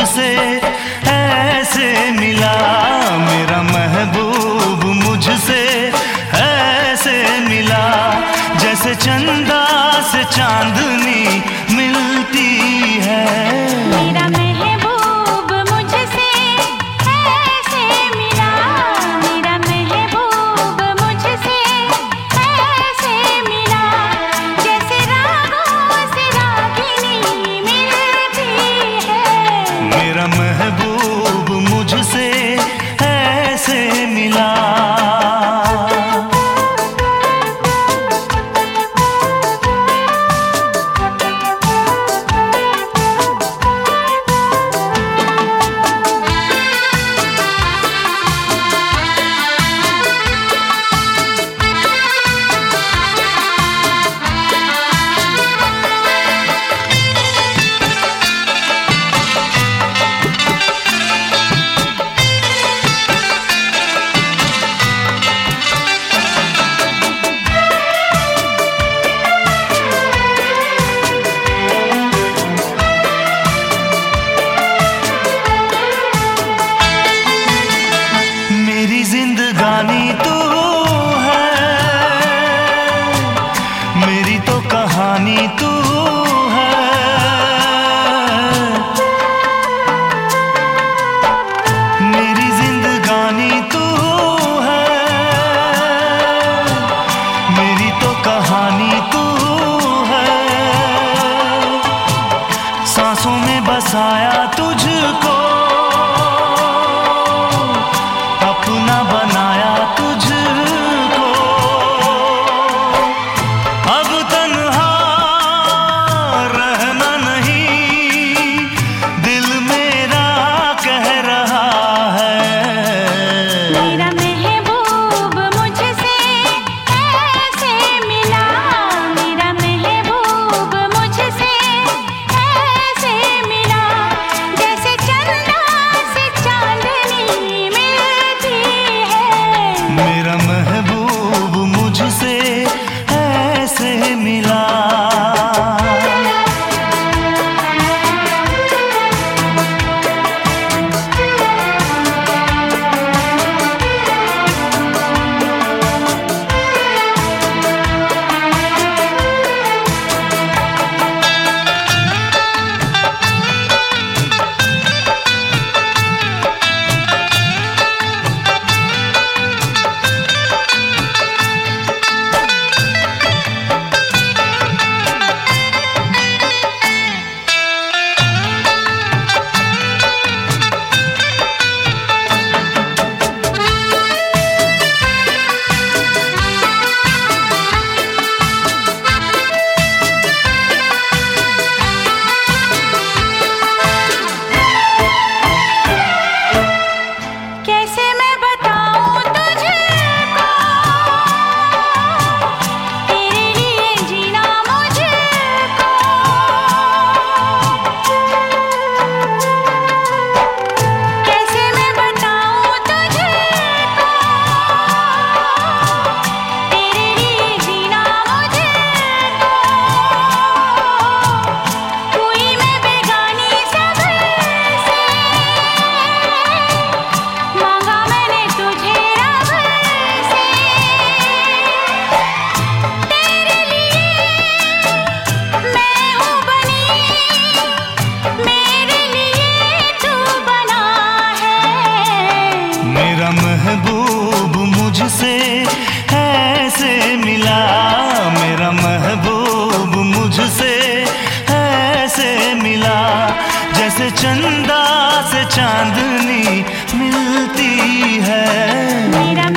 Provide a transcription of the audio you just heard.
मुझसे ऐसे मिला, मेरा महबूब मुझसे ऐसे मिला, जैसे चंदा से चांदनी मिलती है। मेरा महबूब मुझसे ऐसे मिला, मेरा महबूब मुझसे ऐसे मिला, जैसे रागों से रागिनी मिलती है। मेरा महबूब मुझसे ऐसे मिला। जिंदगानी तू है, मेरी तो कहानी तू है। मेरी जिंदगानी तू है, मेरी तो कहानी तू है। सांसों में बसाया तुझको, अपना बनाया तुझको। अब तन्हा रहना नहीं, दिल मेरा कह रहा है। मेरा महबूब मुझसे ऐसे मिला, मेरा महबूब मुझसे ऐसे मिला, जैसे चंदा से चांदनी मिलती है। मेरा महबूब मुझसे ऐसे मिला। मेरा महबूब मुझसे ऐसे मिला, मेरा महबूब मुझसे ऐसे मिला, जैसे चंदा से चांदनी मिलती है।